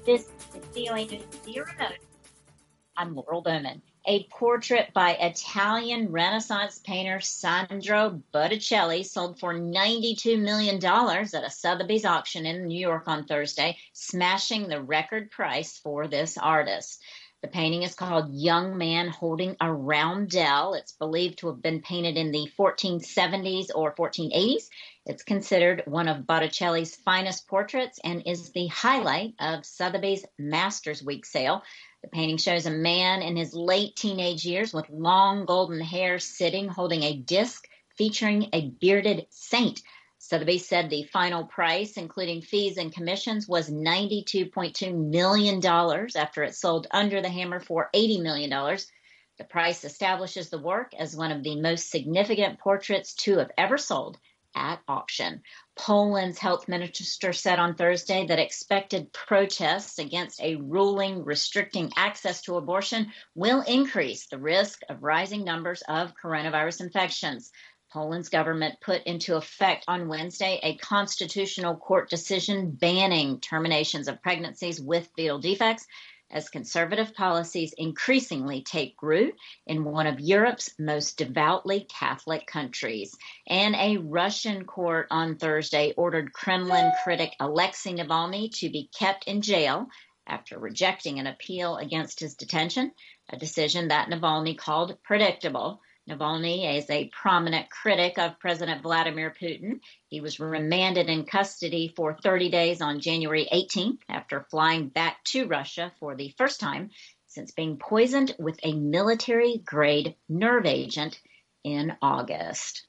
This is VOA News Via Remote. I'm Laurel Bowman. A portrait by Italian Renaissance painter Sandro Botticelli sold for $92 million at a Sotheby's auction in New York on Thursday, smashing the record price for this artist. The painting is called Young Man Holding a Roundel. It's believed to have been painted in the 1470s or 1480s. It's considered one of Botticelli's finest portraits and is the highlight of Sotheby's Masters Week sale. The painting shows a man in his late teenage years with long golden hair sitting holding a disc featuring a bearded saint. Sotheby's said the final price, including fees and commissions, was $92.2 million after it sold under the hammer for $80 million. The price establishes the work as one of the most significant portraits to have ever sold at auction. Poland's health minister said on Thursday that expected protests against a ruling restricting access to abortion will increase the risk of rising numbers of coronavirus infections. Poland's government put into effect on Wednesday a constitutional court decision banning terminations of pregnancies with fetal defects as conservative policies increasingly take root in one of Europe's most devoutly Catholic countries. And a Russian court on Thursday ordered Kremlin critic Alexei Navalny to be kept in jail after rejecting an appeal against his detention, a decision that Navalny called predictable. Navalny is a prominent critic of President Vladimir Putin. He was remanded in custody for 30 days on January 18th after flying back to Russia for the first time since being poisoned with a military-grade nerve agent in August.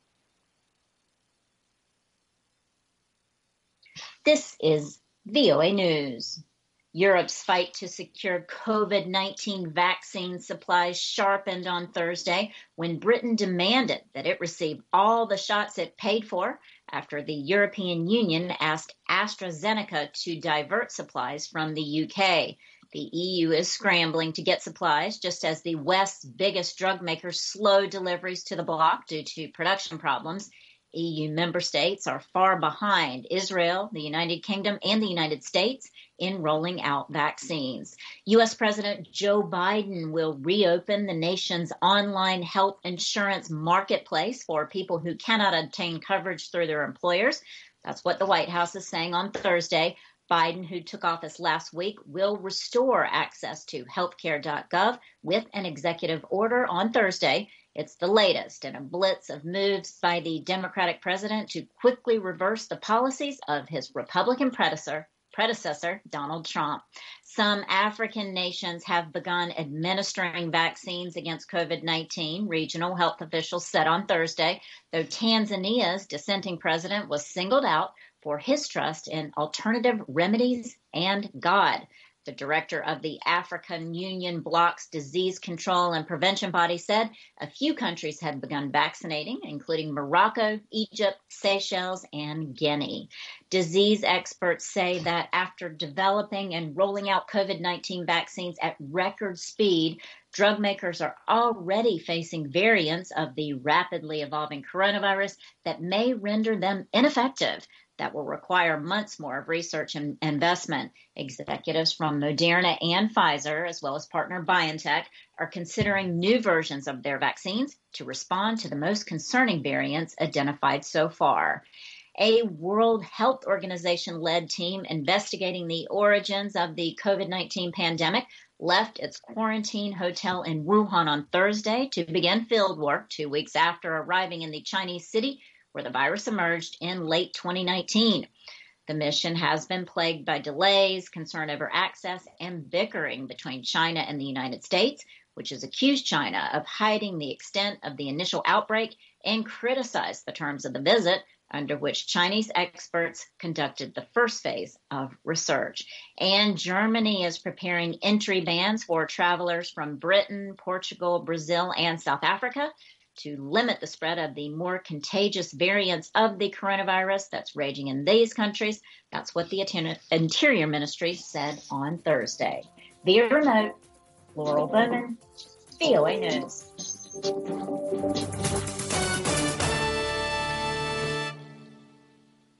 This is VOA News. Europe's fight to secure COVID-19 vaccine supplies sharpened on Thursday when Britain demanded that it receive all the shots it paid for after the European Union asked AstraZeneca to divert supplies from the UK. The EU is scrambling to get supplies, just as the West's biggest drug makers slow deliveries to the bloc due to production problems. EU member states are far behind Israel, the United Kingdom, and the United States in rolling out vaccines. U.S. President Joe Biden will reopen the nation's online health insurance marketplace for people who cannot obtain coverage through their employers. That's what the White House is saying on Thursday. Biden, who took office last week, will restore access to healthcare.gov with an executive order on Thursday. It's the latest in a blitz of moves by the Democratic president to quickly reverse the policies of his Republican predecessor, Donald Trump. Some African nations have begun administering vaccines against COVID-19, regional health officials said on Thursday, though Tanzania's dissenting president was singled out for his trust in alternative remedies and God. The director of the African Union bloc's disease control and prevention body said a few countries had begun vaccinating, including Morocco, Egypt, Seychelles, and Guinea. Disease experts say that after developing and rolling out COVID-19 vaccines at record speed, drug makers are already facing variants of the rapidly evolving coronavirus that may render them ineffective. That will require months more of research and investment. Executives from Moderna and Pfizer, as well as partner BioNTech, are considering new versions of their vaccines to respond to the most concerning variants identified so far. A World Health Organization-led team investigating the origins of the COVID-19 pandemic left its quarantine hotel in Wuhan on Thursday to begin field work 2 weeks after arriving in the Chinese city where the virus emerged in late 2019. The mission has been plagued by delays, concern over access, and bickering between China and the United States, which has accused China of hiding the extent of the initial outbreak and criticized the terms of the visit, under which Chinese experts conducted the first phase of research. And Germany is preparing entry bans for travelers from Britain, Portugal, Brazil, and South Africa to limit the spread of the more contagious variants of the coronavirus that's raging in these countries. That's what the Interior Ministry said on Thursday. Via remote, Laurel Bowman, VOA News.